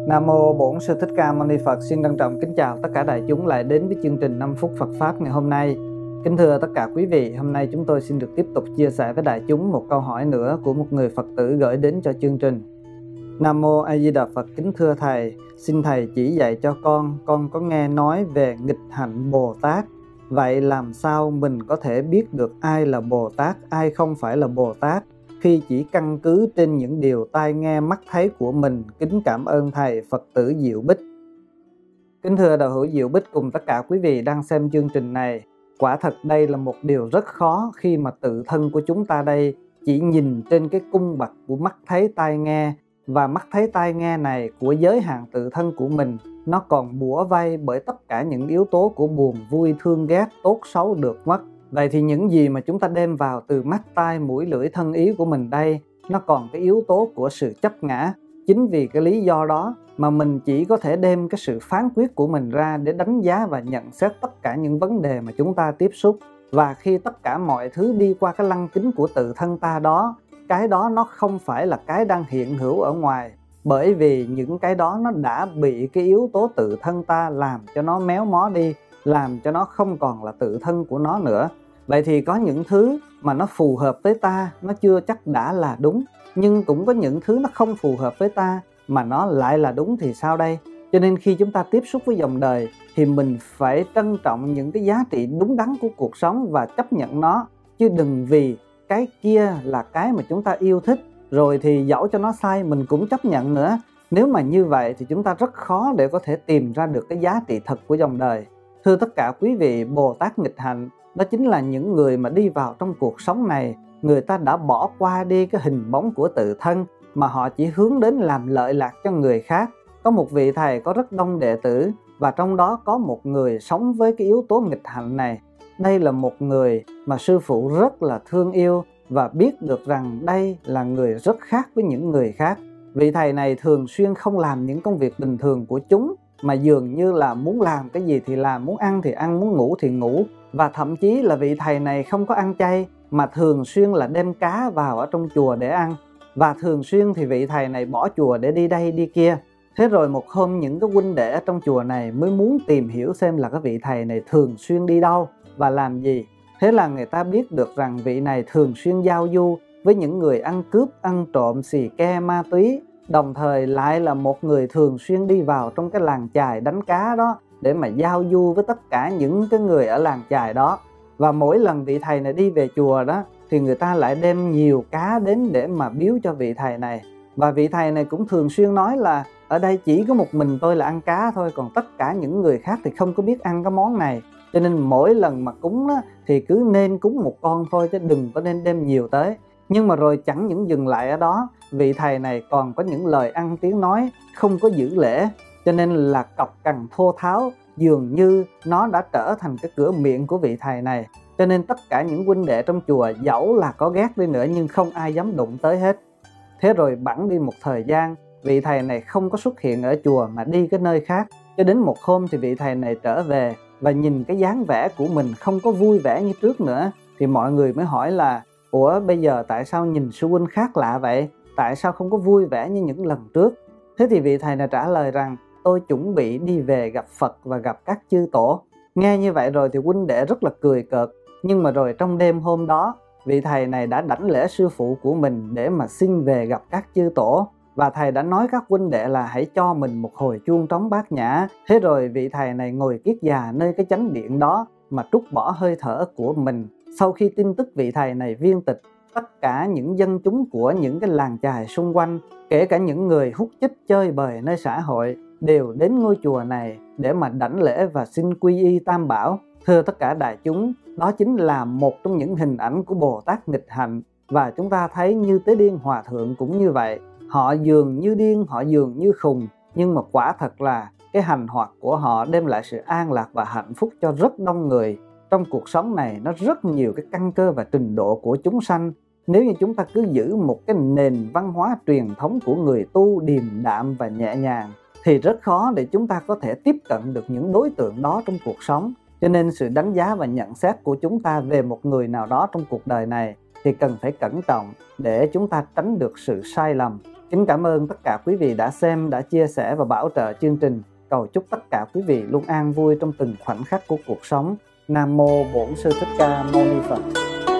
Nam mô Bổn Sư Thích Ca Mâu Ni Phật. Xin trân trọng kính chào tất cả đại chúng lại đến với chương trình 5 phút Phật pháp ngày hôm nay. Kính thưa tất cả quý vị, hôm nay chúng tôi xin được tiếp tục chia sẻ với đại chúng một câu hỏi nữa của một người Phật tử gửi đến cho chương trình. Nam mô A Di Đà Phật. Kính thưa thầy, xin thầy chỉ dạy cho con có nghe nói về nghịch hạnh Bồ Tát. Vậy làm sao mình có thể biết được ai là Bồ Tát, ai không phải là Bồ Tát, khi chỉ căn cứ trên những điều tai nghe mắt thấy của mình? Kính cảm ơn thầy. Phật tử Diệu Bích. Kính thưa đạo hữu Diệu Bích cùng tất cả quý vị đang xem chương trình này, quả thật đây là một điều rất khó khi mà tự thân của chúng ta đây chỉ nhìn trên cái cung bậc của mắt thấy tai nghe, và mắt thấy tai nghe này của giới hạn tự thân của mình, nó còn bủa vây bởi tất cả những yếu tố của buồn vui thương ghét, tốt xấu được mất. Vậy thì những gì mà chúng ta đem vào từ mắt tai mũi lưỡi thân ý của mình đây, nó còn cái yếu tố của sự chấp ngã. Chính vì cái lý do đó mà mình chỉ có thể đem cái sự phán quyết của mình ra để đánh giá và nhận xét tất cả những vấn đề mà chúng ta tiếp xúc. Và khi tất cả mọi thứ đi qua cái lăng kính của tự thân ta đó, cái đó nó không phải là cái đang hiện hữu ở ngoài, bởi vì những cái đó nó đã bị cái yếu tố tự thân ta làm cho nó méo mó đi, làm cho nó không còn là tự thân của nó nữa. Vậy thì có những thứ mà nó phù hợp với ta, nó chưa chắc đã là đúng, nhưng cũng có những thứ nó không phù hợp với ta mà nó lại là đúng thì sao đây? Cho nên khi chúng ta tiếp xúc với dòng đời thì mình phải trân trọng những cái giá trị đúng đắn của cuộc sống và chấp nhận nó, chứ đừng vì cái kia là cái mà chúng ta yêu thích rồi thì dẫu cho nó sai mình cũng chấp nhận nữa. Nếu mà như vậy thì chúng ta rất khó để có thể tìm ra được cái giá trị thật của dòng đời. Thưa tất cả quý vị, Bồ Tát nghịch hạnh đó chính là những người mà đi vào trong cuộc sống này, người ta đã bỏ qua đi cái hình bóng của tự thân mà họ chỉ hướng đến làm lợi lạc cho người khác. Có một vị thầy có rất đông đệ tử, và trong đó có một người sống với cái yếu tố nghịch hạnh này. Đây là một người mà sư phụ rất là thương yêu và biết được rằng đây là người rất khác với những người khác. Vị thầy này thường xuyên không làm những công việc bình thường của chúng, mà dường như là muốn làm cái gì thì làm, muốn ăn thì ăn, muốn ngủ thì ngủ. Và thậm chí là vị thầy này không có ăn chay, mà thường xuyên là đem cá vào ở trong chùa để ăn. Và thường xuyên thì vị thầy này bỏ chùa để đi đây đi kia. Thế rồi một hôm những cái huynh đệ ở trong chùa này mới muốn tìm hiểu xem là cái vị thầy này thường xuyên đi đâu và làm gì. Thế là người ta biết được rằng vị này thường xuyên giao du với những người ăn cướp, ăn trộm, xì ke, ma túy, đồng thời lại là một người thường xuyên đi vào trong cái làng chài đánh cá đó để mà giao du với tất cả những cái người ở làng chài đó. Và mỗi lần vị thầy này đi về chùa đó thì người ta lại đem nhiều cá đến để mà biếu cho vị thầy này. Và vị thầy này cũng thường xuyên nói là ở đây chỉ có một mình tôi là ăn cá thôi, còn tất cả những người khác thì không có biết ăn cái món này. Cho nên mỗi lần mà cúng đó, thì cứ nên cúng một con thôi chứ đừng có nên đem nhiều tới. Nhưng mà rồi chẳng những dừng lại ở đó, vị thầy này còn có những lời ăn tiếng nói không có giữ lễ, cho nên là cọc cằn thô tháo, dường như nó đã trở thành cái cửa miệng của vị thầy này. Cho nên tất cả những huynh đệ trong chùa dẫu là có ghét đi nữa nhưng không ai dám đụng tới hết. Thế rồi bẵng đi một thời gian, vị thầy này không có xuất hiện ở chùa mà đi cái nơi khác. Cho đến một hôm thì vị thầy này trở về và nhìn cái dáng vẻ của mình không có vui vẻ như trước nữa. Thì mọi người mới hỏi là: ủa bây giờ tại sao nhìn sư huynh khác lạ vậy? Tại sao không có vui vẻ như những lần trước? Thế thì vị thầy này trả lời rằng: tôi chuẩn bị đi về gặp Phật và gặp các chư tổ. Nghe như vậy rồi thì huynh đệ rất là cười cợt. Nhưng mà rồi trong đêm hôm đó, vị thầy này đã đảnh lễ sư phụ của mình để mà xin về gặp các chư tổ. Và thầy đã nói các huynh đệ là hãy cho mình một hồi chuông trống bát nhã. Thế rồi vị thầy này ngồi kiết già nơi cái chánh điện đó mà trút bỏ hơi thở của mình. Sau khi tin tức vị thầy này viên tịch, tất cả những dân chúng của những cái làng chài xung quanh, kể cả những người hút chích chơi bời nơi xã hội, đều đến ngôi chùa này để mà đảnh lễ và xin quy y Tam Bảo. Thưa tất cả đại chúng, đó chính là một trong những hình ảnh của Bồ Tát nghịch hạnh. Và chúng ta thấy Như Tế Điên Hòa Thượng cũng như vậy. Họ dường như điên, họ dường như khùng, nhưng mà quả thật là cái hành hoạt của họ đem lại sự an lạc và hạnh phúc cho rất đông người. Trong cuộc sống này nó rất nhiều cái căn cơ và trình độ của chúng sanh. Nếu như chúng ta cứ giữ một cái nền văn hóa truyền thống của người tu điềm đạm và nhẹ nhàng thì rất khó để chúng ta có thể tiếp cận được những đối tượng đó trong cuộc sống. Cho nên sự đánh giá và nhận xét của chúng ta về một người nào đó trong cuộc đời này thì cần phải cẩn trọng để chúng ta tránh được sự sai lầm. Kính cảm ơn tất cả quý vị đã xem, đã chia sẻ và bảo trợ chương trình. Cầu chúc tất cả quý vị luôn an vui trong từng khoảnh khắc của cuộc sống. Nam mô Bổn Sư Thích Ca Mâu Ni Phật.